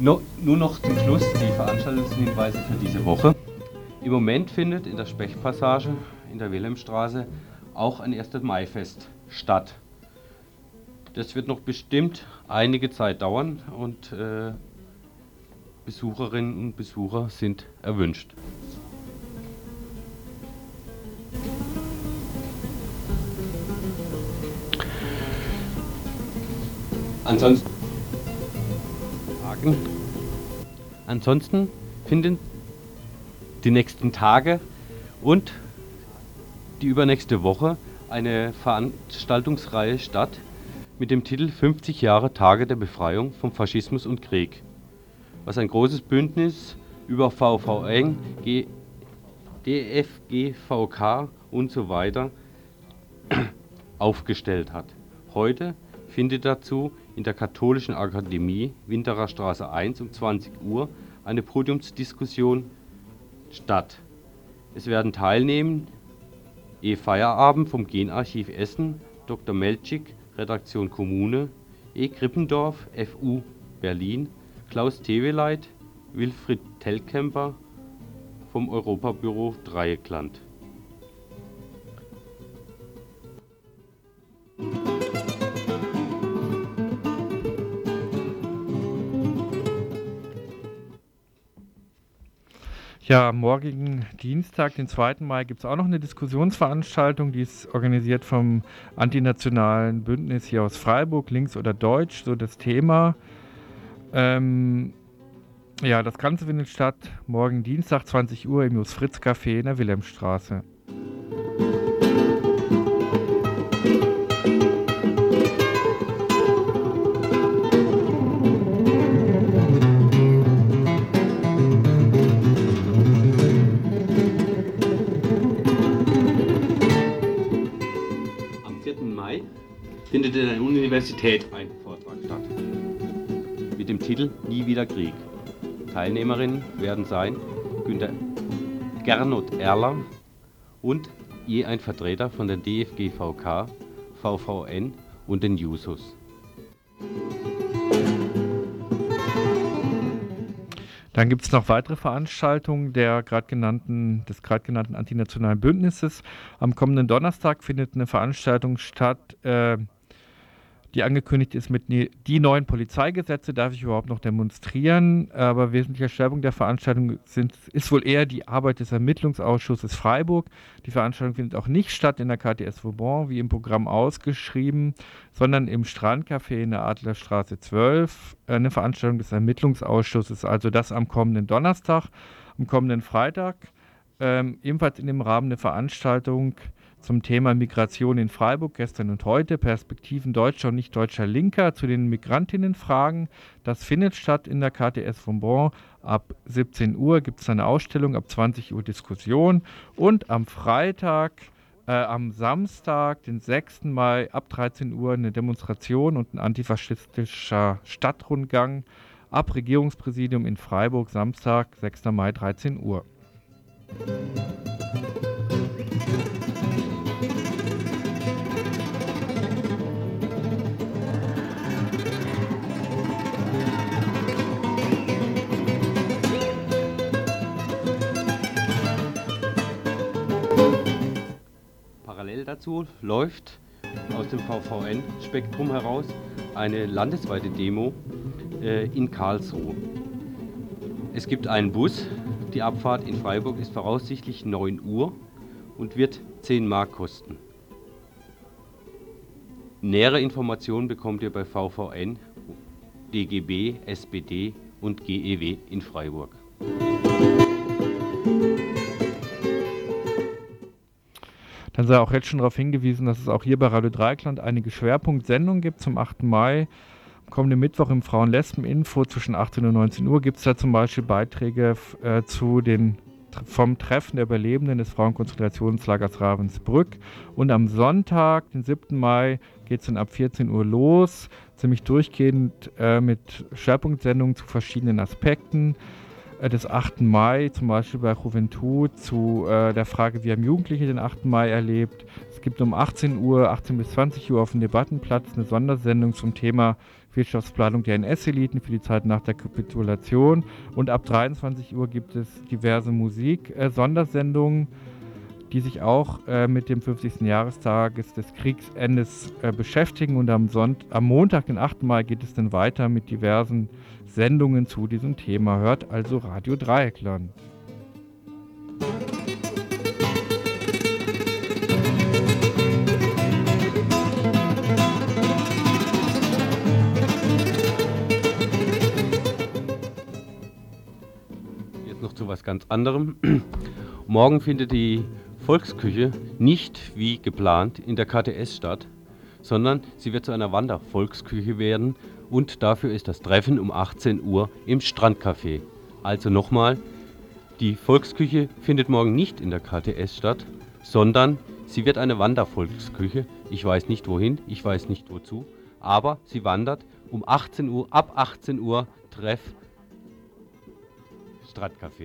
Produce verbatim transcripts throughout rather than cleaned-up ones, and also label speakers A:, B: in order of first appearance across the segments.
A: No, nur noch zum Schluss die Veranstaltungshinweise für diese Woche. Im Moment findet in der Spechtpassage in der Wilhelmstraße auch ein erstes Maifest statt. Das wird noch bestimmt einige Zeit dauern und äh, Besucherinnen und Besucher sind erwünscht. Ansonsten, Ansonsten finden die nächsten Tage und die übernächste Woche eine Veranstaltungsreihe statt mit dem Titel fünfzig Jahre Tage der Befreiung vom Faschismus und Krieg, was ein großes Bündnis über V V N, D F G V K und so weiter aufgestellt hat. Heute findet dazu in der Katholischen Akademie Winterer Straße eins um zwanzig Uhr eine Podiumsdiskussion statt. Es werden teilnehmen E. Feierabend vom Genarchiv Essen, Doktor Meltschik, Redaktion Kommune, E. Krippendorf, F U Berlin, Klaus Teweleit, Wilfried Telkämper vom Europabüro Dreieckland.
B: Ja, am morgigen Dienstag, den zweiten Mai, gibt es auch noch eine Diskussionsveranstaltung, die ist organisiert vom Antinationalen Bündnis hier aus Freiburg, links oder deutsch, so das Thema. Ähm, ja, das Ganze findet statt morgen Dienstag, zwanzig Uhr im Jos Fritz Café in der Wilhelmstraße.
A: Findet in der Universität ein Vortrag statt mit dem Titel Nie wieder Krieg. Teilnehmerinnen werden sein Günter Gernot Erler und je ein Vertreter von der D F G V K, V V N und den Jusos.
B: Dann gibt es noch weitere Veranstaltungen der grad genannten, des gerade genannten Antinationalen Bündnisses. Am kommenden Donnerstag findet eine Veranstaltung statt, äh, die angekündigt ist mit ne, die neuen Polizeigesetze, darf ich überhaupt noch demonstrieren, aber wesentlicher Schwerpunkt der Veranstaltung sind, ist wohl eher die Arbeit des Ermittlungsausschusses Freiburg. Die Veranstaltung findet auch nicht statt in der K T S Vauban, wie im Programm ausgeschrieben, sondern im Strandcafé in der Adlerstraße zwölf, eine Veranstaltung des Ermittlungsausschusses, also das am kommenden Donnerstag, am kommenden Freitag, ähm, ebenfalls in dem Rahmen der Veranstaltung zum Thema Migration in Freiburg, gestern und heute, Perspektiven deutscher und nicht-deutscher Linker zu den Migrantinnenfragen. Das findet statt in der K T S Vauban. Ab siebzehn Uhr gibt es eine Ausstellung, ab zwanzig Uhr Diskussion und am Freitag, äh, am Samstag, den sechsten Mai, ab dreizehn Uhr eine Demonstration und ein antifaschistischer Stadtrundgang ab Regierungspräsidium in Freiburg, Samstag, sechster Mai, dreizehn Uhr.
A: Parallel dazu läuft aus dem V V N-Spektrum heraus eine landesweite Demo äh, in Karlsruhe. Es gibt einen Bus, die Abfahrt in Freiburg ist voraussichtlich neun Uhr und wird zehn Mark kosten. Nähere Informationen bekommt ihr bei V V N, D G B, S P D und G E W in Freiburg.
B: Dann sei auch jetzt schon darauf hingewiesen, dass es auch hier bei Radio Dreieckland einige Schwerpunktsendungen gibt zum achten Mai. Am kommenden Mittwoch im Frauen-Lesben-Info zwischen achtzehn und neunzehn Uhr gibt es da zum Beispiel Beiträge äh, zu den, vom Treffen der Überlebenden des Frauenkonzentrationslagers Ravensbrück. Und am Sonntag, den siebten Mai, geht es dann ab vierzehn Uhr los, ziemlich durchgehend äh, mit Schwerpunktsendungen zu verschiedenen Aspekten. äh, des achten Mai, zum Beispiel bei Juventud, zu äh, der Frage, wie haben Jugendliche den achten Mai erlebt. Es gibt um achtzehn Uhr, achtzehn bis zwanzig Uhr auf dem Debattenplatz eine Sondersendung zum Thema Wirtschaftsplanung der N S-Eliten für die Zeit nach der Kapitulation. Und ab dreiundzwanzig Uhr gibt es diverse Musik-Sondersendungen, die sich auch äh, mit dem fünfzigsten Jahrestag des Kriegsendes äh, beschäftigen. Und am, Sonnt- am Montag, den achten Mai, geht es dann weiter mit diversen Sendungen zu diesem Thema. Hört also Radio Dreieckland.
A: Jetzt noch zu was ganz anderem. Morgen findet die Volksküche nicht wie geplant in der K T S statt, sondern sie wird zu einer Wandervolksküche werden und dafür ist das Treffen um achtzehn Uhr im Strandcafé. Also nochmal, die Volksküche findet morgen nicht in der K T S statt, sondern sie wird eine Wandervolksküche. Ich weiß nicht wohin, ich weiß nicht wozu, aber sie wandert um achtzehn Uhr, ab achtzehn Uhr Treff Strandcafé.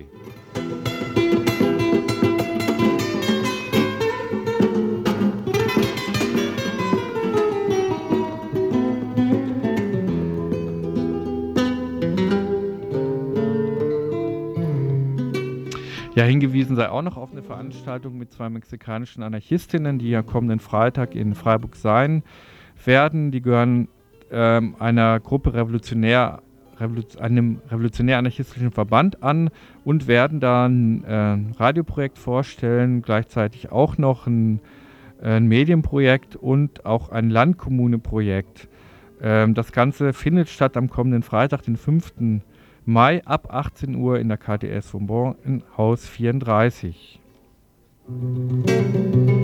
B: Ja, hingewiesen sei auch noch auf eine Veranstaltung mit zwei mexikanischen Anarchistinnen, die am kommenden Freitag in Freiburg sein werden. Die gehören ähm, einer Gruppe revolutionär, Revolution, einem revolutionär-anarchistischen Verband an und werden da ein äh, Radioprojekt vorstellen, gleichzeitig auch noch ein, äh, ein Medienprojekt und auch ein Landkommune-Projekt. Ähm, das Ganze findet statt am kommenden Freitag, den fünften Mai ab achtzehn Uhr in der K T S Vauban in Haus vierunddreißig.